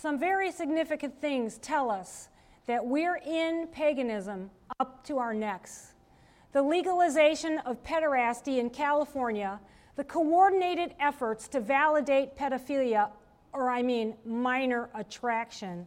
Some very significant things tell us that we're in paganism up to our necks. The legalization of pederasty in California, the coordinated efforts to validate pedophilia, minor attraction,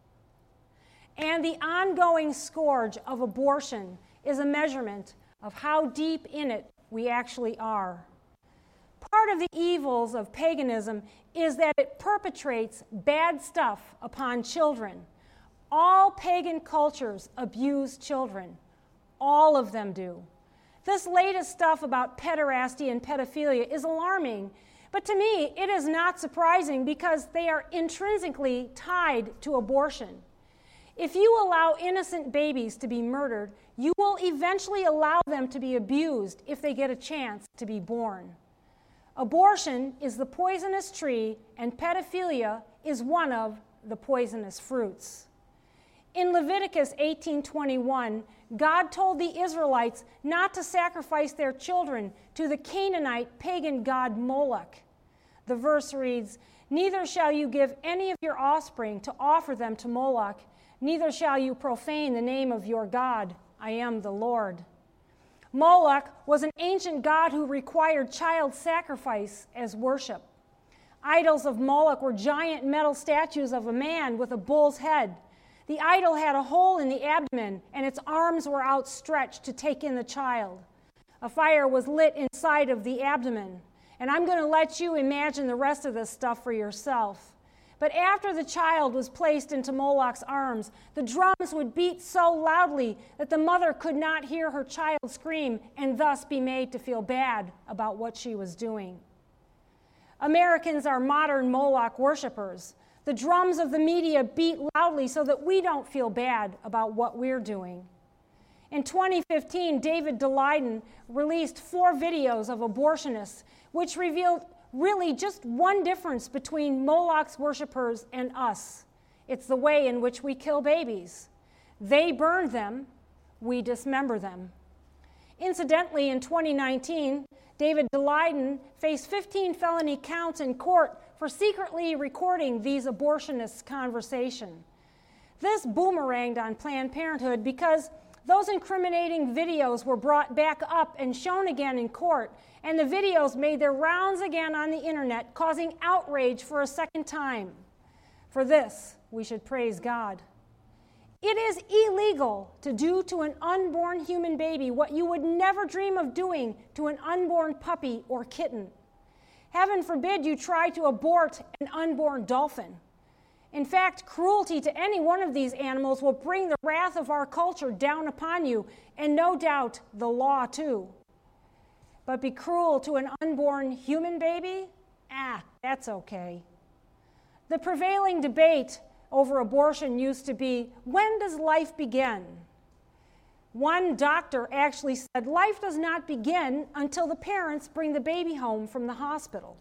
and the ongoing scourge of abortion is a measurement of how deep in it we actually are. Part of the evils of paganism is that it perpetrates bad stuff upon children. All pagan cultures abuse children. All of them do. This latest stuff about pederasty and pedophilia is alarming, but to me it is not surprising because they are intrinsically tied to abortion. If you allow innocent babies to be murdered, you will eventually allow them to be abused if they get a chance to be born. Abortion is the poisonous tree, and pedophilia is one of the poisonous fruits. In Leviticus 18:21, God told the Israelites not to sacrifice their children to the Canaanite pagan god Moloch. The verse reads, "Neither shall you give any of your offspring to offer them to Moloch, neither shall you profane the name of your God. I am the Lord." Moloch was an ancient god who required child sacrifice as worship. Idols of Moloch were giant metal statues of a man with a bull's head. The idol had a hole in the abdomen, and its arms were outstretched to take in the child. A fire was lit inside of the abdomen, and I'm going to let you imagine the rest of this stuff for yourself. But after the child was placed into Moloch's arms, the drums would beat so loudly that the mother could not hear her child scream and thus be made to feel bad about what she was doing. Americans are modern Moloch worshipers. The drums of the media beat loudly so that we don't feel bad about what we're doing. In 2015, David Daleiden released 4 videos of abortionists, which revealed really just one difference between Moloch's worshipers and us. It's the way in which we kill babies. They burn them, we dismember them. Incidentally, in 2019, David Daleiden faced 15 felony counts in court for secretly recording these abortionists' conversation. This boomeranged on Planned Parenthood because those incriminating videos were brought back up and shown again in court, and the videos made their rounds again on the internet, causing outrage for a second time. For this, we should praise God. It is illegal to do to an unborn human baby what you would never dream of doing to an unborn puppy or kitten. Heaven forbid you try to abort an unborn dolphin. In fact, cruelty to any one of these animals will bring the wrath of our culture down upon you, and no doubt the law too. But be cruel to an unborn human baby? That's okay. The prevailing debate over abortion used to be, when does life begin? One doctor actually said life does not begin until the parents bring the baby home from the hospital.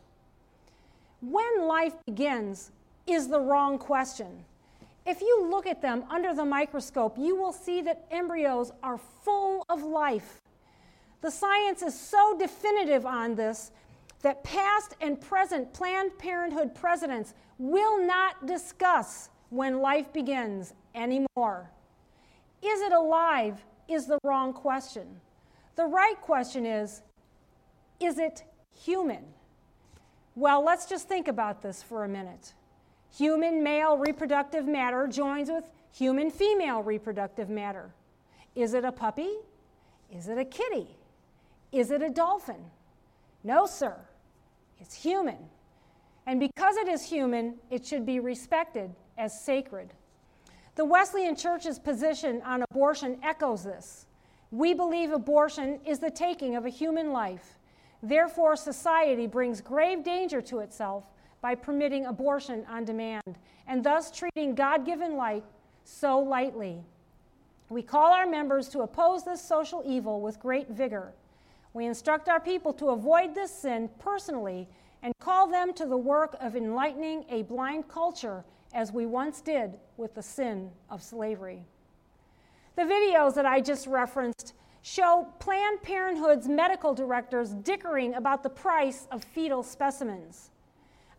When life begins is the wrong question. If you look at them under the microscope, you will see that embryos are full of life. The science is so definitive on this that past and present Planned Parenthood presidents will not discuss when life begins anymore. Is it alive is the wrong question. The right question is it human? Well, let's just think about this for a minute. Human male reproductive matter joins with human female reproductive matter. Is it a puppy? Is it a kitty? Is it a dolphin? No, sir. It's human. And because it is human, it should be respected as sacred. The Wesleyan Church's position on abortion echoes this. We believe abortion is the taking of a human life. Therefore, society brings grave danger to itself by permitting abortion on demand, and thus treating God-given life so lightly. We call our members to oppose this social evil with great vigor. We instruct our people to avoid this sin personally and call them to the work of enlightening a blind culture as we once did with the sin of slavery. The videos that I just referenced show Planned Parenthood's medical directors dickering about the price of fetal specimens.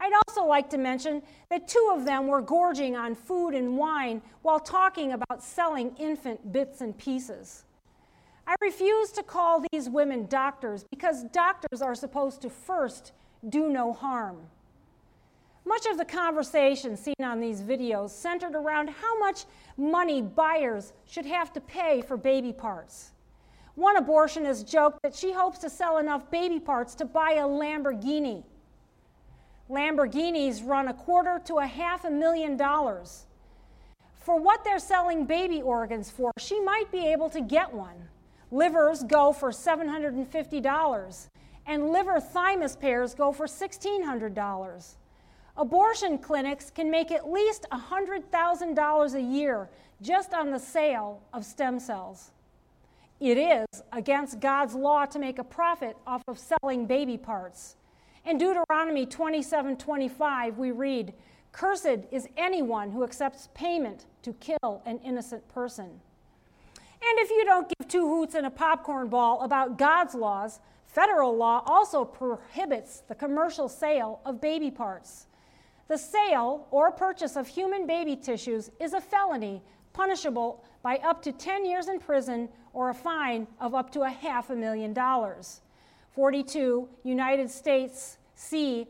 I'd also like to mention that 2 of them were gorging on food and wine while talking about selling infant bits and pieces. I refuse to call these women doctors because doctors are supposed to first do no harm. Much of the conversation seen on these videos centered around how much money buyers should have to pay for baby parts. One abortionist joked that she hopes to sell enough baby parts to buy a Lamborghini. Lamborghinis run $250,000 to $500,000. For what they're selling baby organs for, she might be able to get one. Livers go for $750, and liver thymus pairs go for $1,600. Abortion clinics can make at least $100,000 a year just on the sale of stem cells. It is against God's law to make a profit off of selling baby parts. In Deuteronomy 27:25, we read, "Cursed is anyone who accepts payment to kill an innocent person." And if you don't give 2 hoots and a popcorn ball about God's laws, federal law also prohibits the commercial sale of baby parts. The sale or purchase of human baby tissues is a felony punishable by up to 10 years in prison or a fine of up to $500,000. 42 United States C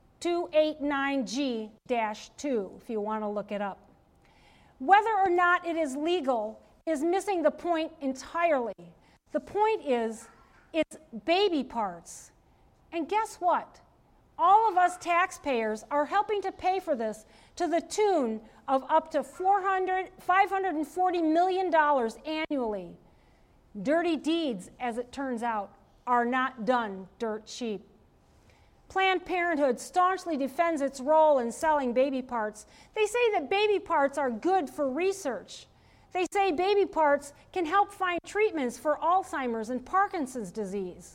289G-2, if you want to look it up. Whether or not it is legal is missing the point entirely. The point is, it's baby parts. And guess what? All of us taxpayers are helping to pay for this to the tune of up to $540 million annually. Dirty deeds, as it turns out, are not done dirt cheap. Planned Parenthood staunchly defends its role in selling baby parts. They say that baby parts are good for research. They say baby parts can help find treatments for Alzheimer's and Parkinson's disease.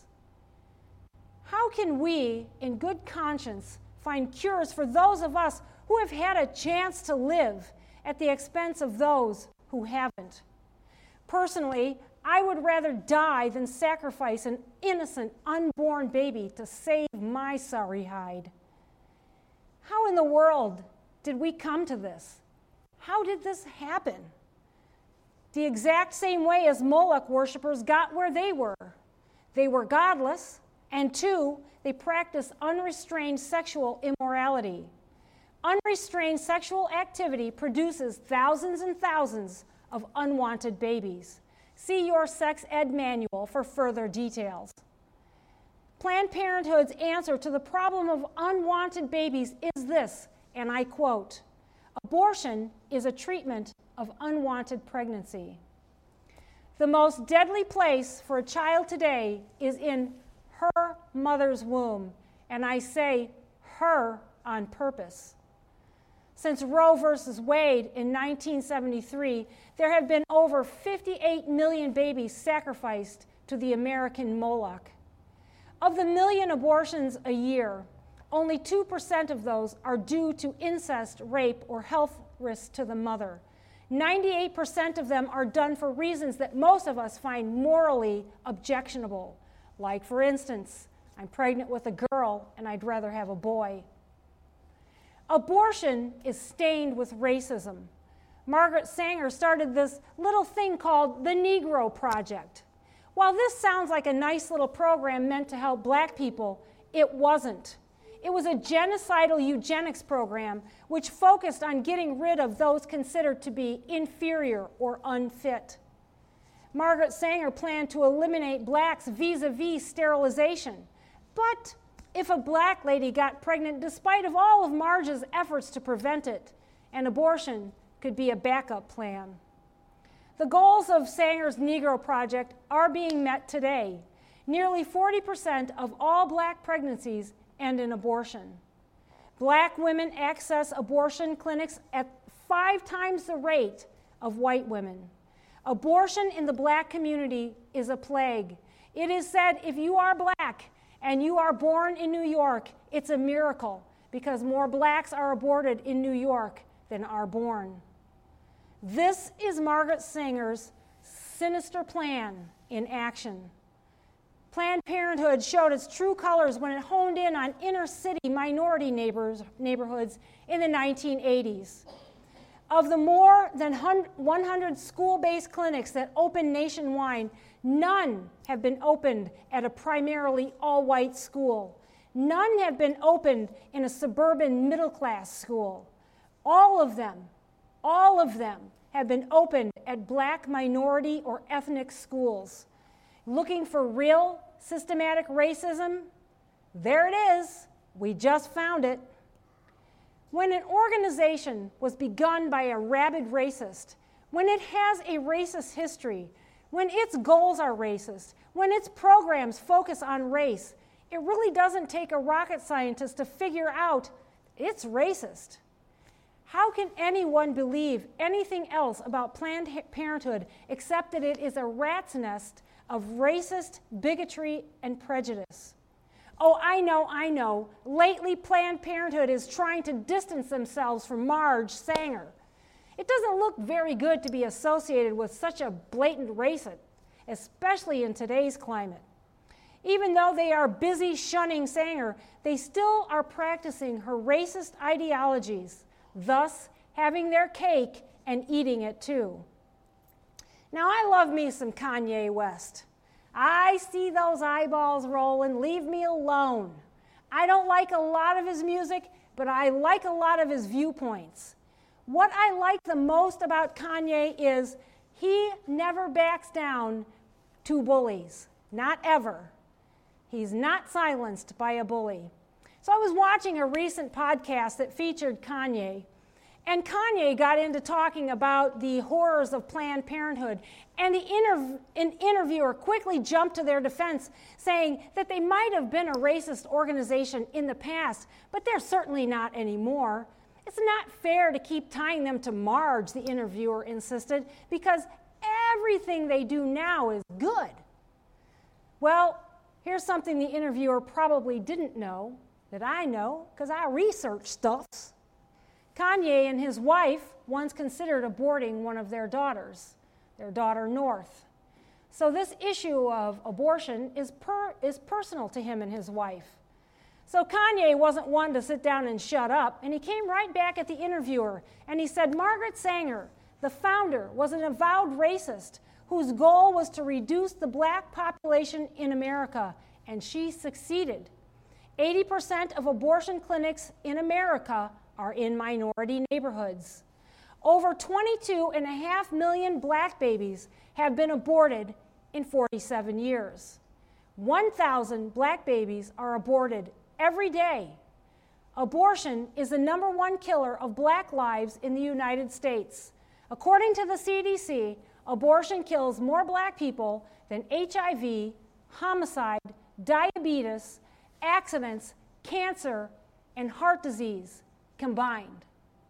How can we, in good conscience, find cures for those of us who have had a chance to live at the expense of those who haven't? Personally, I would rather die than sacrifice an innocent, unborn baby to save my sorry hide. How in the world did we come to this? How did this happen? The exact same way as Moloch worshippers got where they were. They were godless, and 2, they practiced unrestrained sexual immorality. Unrestrained sexual activity produces thousands and thousands of unwanted babies. See your sex ed manual for further details. Planned Parenthood's answer to the problem of unwanted babies is this, and I quote, "Abortion is a treatment of unwanted pregnancy." The most deadly place for a child today is in her mother's womb, and I say her on purpose. Since Roe versus Wade in 1973, there have been over 58 million babies sacrificed to the American Moloch. Of the million abortions a year, only 2% of those are due to incest, rape, or health risks to the mother. 98% of them are done for reasons that most of us find morally objectionable. Like, for instance, I'm pregnant with a girl and I'd rather have a boy. Abortion is stained with racism. Margaret Sanger started this little thing called the Negro Project. While this sounds like a nice little program meant to help black people, it wasn't. It was a genocidal eugenics program which focused on getting rid of those considered to be inferior or unfit. Margaret Sanger planned to eliminate blacks vis-a-vis sterilization. But if a black lady got pregnant despite of all of Marge's efforts to prevent it, an abortion could be a backup plan. The goals of Sanger's Negro Project are being met today. Nearly 40% of all black pregnancies end in abortion. Black women access abortion clinics at 5 times the rate of white women. Abortion in the black community is a plague. It is said if you are black and you are born in New York, it's a miracle because more blacks are aborted in New York than are born. This is Margaret Sanger's sinister plan in action. Planned Parenthood showed its true colors when it honed in on inner-city minority neighborhoods in the 1980s. Of the more than 100 school-based clinics that open nationwide, none have been opened at a primarily all-white school. None have been opened in a suburban middle-class school. All of them have been opened at black, minority, or ethnic schools. Looking for real systematic racism? There it is. We just found it. When an organization was begun by a rabid racist, when it has a racist history, when its goals are racist, when its programs focus on race, it really doesn't take a rocket scientist to figure out it's racist. How can anyone believe anything else about Planned Parenthood except that it is a rat's nest of racist bigotry and prejudice? Oh, I know. Lately, Planned Parenthood is trying to distance themselves from Marge Sanger. It doesn't look very good to be associated with such a blatant racist, especially in today's climate. Even though they are busy shunning Sanger, they still are practicing her racist ideologies, thus having their cake and eating it too. Now, I love me some Kanye West. I see those eyeballs rolling. Leave me alone. I don't like a lot of his music, but I like a lot of his viewpoints. What I like the most about Kanye is he never backs down to bullies. Not ever. He's not silenced by a bully. So I was watching a recent podcast that featured Kanye, and Kanye got into talking about the horrors of Planned Parenthood, and an interviewer quickly jumped to their defense, saying that they might have been a racist organization in the past, but they're certainly not anymore. It's not fair to keep tying them to Marge, the interviewer insisted, because everything they do now is good. Well, here's something the interviewer probably didn't know, that I know, because I research stuffs. Kanye and his wife once considered aborting one of their daughters, their daughter North. So this issue of abortion is personal to him and his wife. So Kanye wasn't one to sit down and shut up, and he came right back at the interviewer, and he said, Margaret Sanger, the founder, was an avowed racist whose goal was to reduce the black population in America, and she succeeded. 80% of abortion clinics in America are in minority neighborhoods. Over 22.5 million black babies have been aborted in 47 years. 1,000 black babies are aborted every day. Abortion is the #1 killer of black lives in the United States. According to the CDC, abortion kills more black people than HIV, homicide, diabetes, accidents, cancer, and heart disease combined.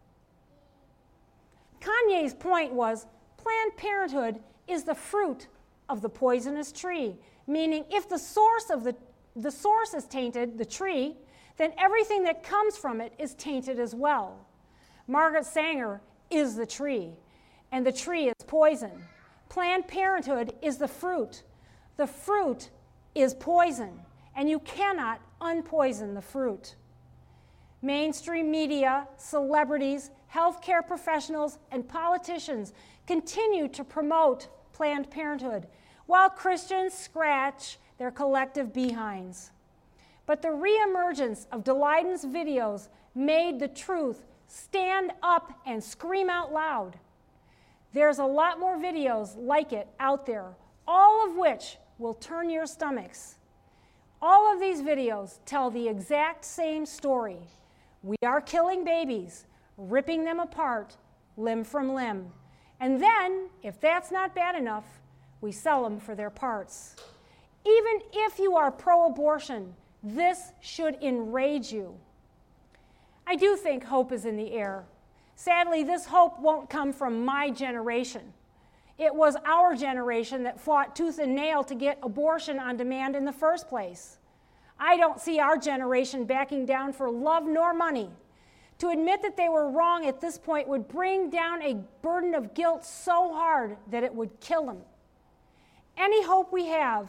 Kanye's point was Planned Parenthood is the fruit of the poisonous tree, meaning if the source is tainted, the tree, then everything that comes from it is tainted as well. Margaret Sanger is the tree, and the tree is poison. Planned Parenthood is the fruit. The fruit is poison, and you cannot unpoison the fruit. Mainstream media, celebrities, healthcare professionals, and politicians continue to promote Planned Parenthood, while Christians scratch their collective behinds. But the reemergence of Dalyden's videos made the truth stand up and scream out loud. There's a lot more videos like it out there, all of which will turn your stomachs. All of these videos tell the exact same story. We are killing babies, ripping them apart, limb from limb. And then, if that's not bad enough, we sell them for their parts. Even if you are pro-abortion, this should enrage you. I do think hope is in the air. Sadly, this hope won't come from my generation. It was our generation that fought tooth and nail to get abortion on demand in the first place. I don't see our generation backing down for love nor money. To admit that they were wrong at this point would bring down a burden of guilt so hard that it would kill them. Any hope we have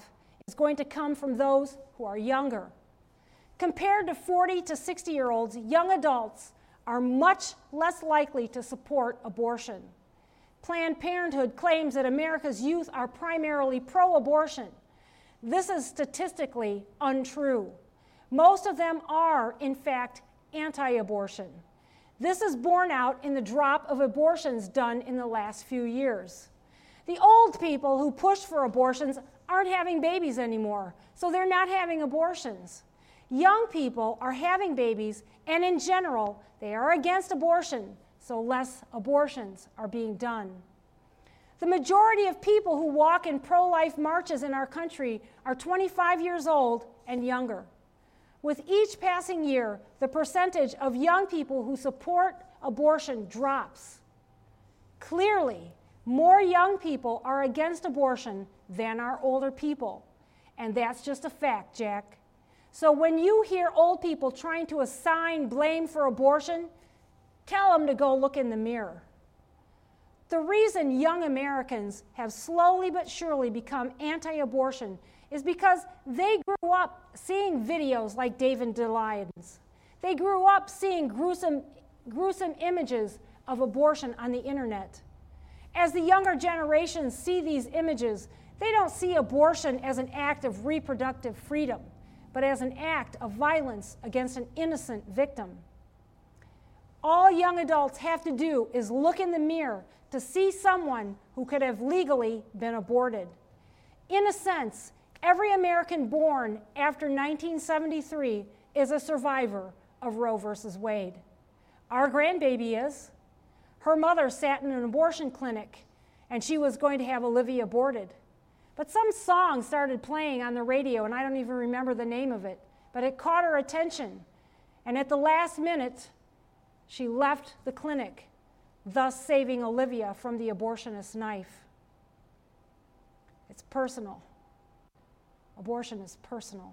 is going to come from those who are younger. Compared to 40 to 60-year-olds, young adults are much less likely to support abortion. Planned Parenthood claims that America's youth are primarily pro-abortion. This is statistically untrue. Most of them are, in fact, anti-abortion. This is borne out in the drop of abortions done in the last few years. The old people who pushed for abortions aren't having babies anymore, so they're not having abortions. Young people are having babies, and in general, they are against abortion, so less abortions are being done. The majority of people who walk in pro-life marches in our country are 25 years old and younger. With each passing year, the percentage of young people who support abortion drops. Clearly, more young people are against abortion than are older people, and that's just a fact, Jack. So when you hear old people trying to assign blame for abortion, tell them to go look in the mirror. The reason young Americans have slowly but surely become anti-abortion is because they grew up seeing videos like David Daleid's. They grew up seeing gruesome images of abortion on the internet. As the younger generations see these images, they don't see abortion as an act of reproductive freedom, but as an act of violence against an innocent victim. All young adults have to do is look in the mirror to see someone who could have legally been aborted. In a sense, every American born after 1973 is a survivor of Roe versus Wade. Our grandbaby is. Her mother sat in an abortion clinic, and she was going to have Olivia aborted. But some song started playing on the radio, and I don't even remember the name of it, but it caught her attention. And at the last minute, she left the clinic, thus saving Olivia from the abortionist's knife. It's personal. Abortion is personal.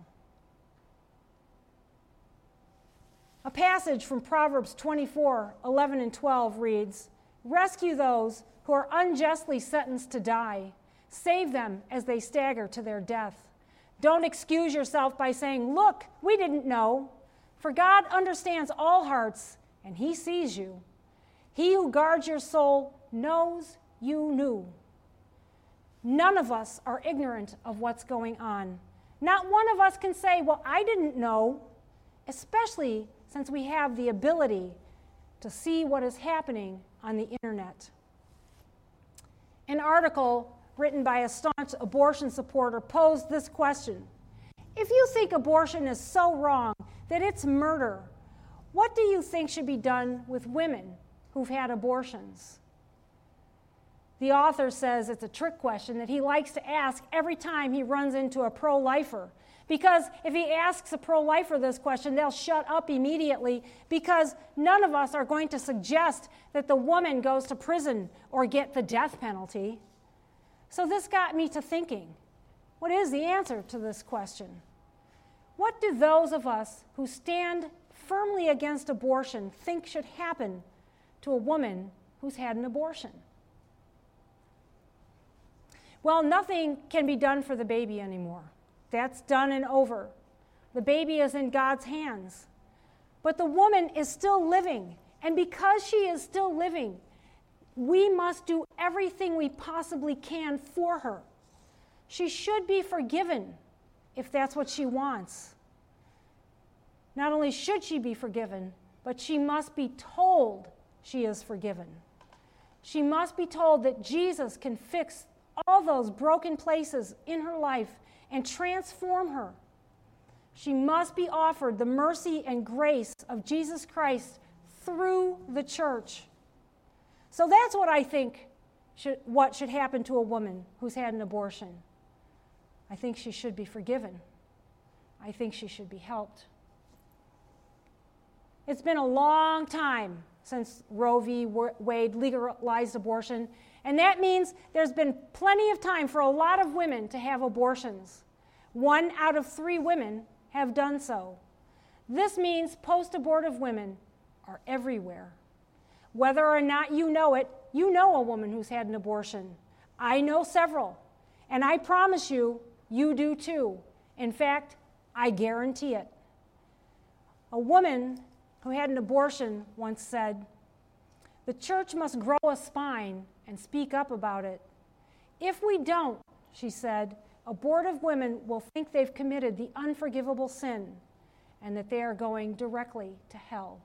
A passage from Proverbs 24:11 and 12 reads, "Rescue those who are unjustly sentenced to die. Save them as they stagger to their death. Don't excuse yourself by saying, 'Look, we didn't know.' For God understands all hearts, and He sees you. He who guards your soul knows you knew." None of us are ignorant of what's going on. Not one of us can say, "Well, I didn't know," especially since we have the ability to see what is happening on the internet. An article written by a staunch abortion supporter posed this question: if you think abortion is so wrong that it's murder, what do you think should be done with women who've had abortions? The author says it's a trick question that he likes to ask every time he runs into a pro-lifer, because if he asks a pro-lifer this question, they'll shut up immediately, because none of us are going to suggest that the woman goes to prison or get the death penalty. So this got me to thinking, what is the answer to this question? What do those of us who stand firmly against abortion think should happen to a woman who's had an abortion? Well, nothing can be done for the baby anymore. That's done and over. The baby is in God's hands. But the woman is still living, and because she is still living, we must do everything we possibly can for her. She should be forgiven if that's what she wants. Not only should she be forgiven, but she must be told she is forgiven. She must be told that Jesus can fix all those broken places in her life and transform her. She must be offered the mercy and grace of Jesus Christ through the church. So that's what I think what should happen to a woman who's had an abortion. I think she should be forgiven. I think she should be helped. It's been a long time since Roe v. Wade legalized abortion, and that means there's been plenty of time for a lot of women to have abortions. 1 out of 3 women have done so. This means post-abortive women are everywhere. Whether or not you know it, you know a woman who's had an abortion. I know several, and I promise you, you do too. In fact, I guarantee it. A woman who had an abortion once said, "The church must grow a spine and speak up about it. If we don't," she said, "abortive women will think they've committed the unforgivable sin and that they are going directly to hell."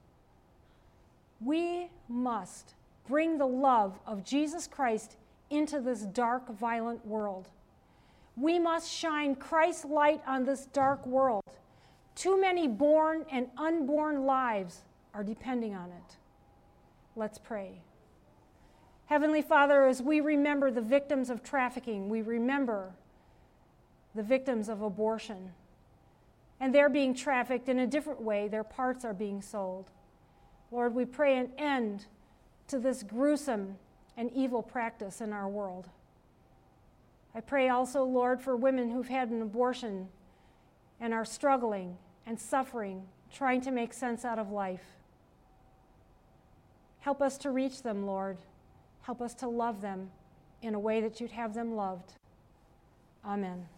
We must bring the love of Jesus Christ into this dark, violent world. We must shine Christ's light on this dark world. Too many born and unborn lives are depending on it. Let's pray. Heavenly Father, as we remember the victims of trafficking, we remember the victims of abortion. And they're being trafficked in a different way. Their parts are being sold. Lord, we pray an end to this gruesome and evil practice in our world. I pray also, Lord, for women who've had an abortion and are struggling and suffering, trying to make sense out of life. Help us to reach them, Lord. Help us to love them in a way that you'd have them loved. Amen.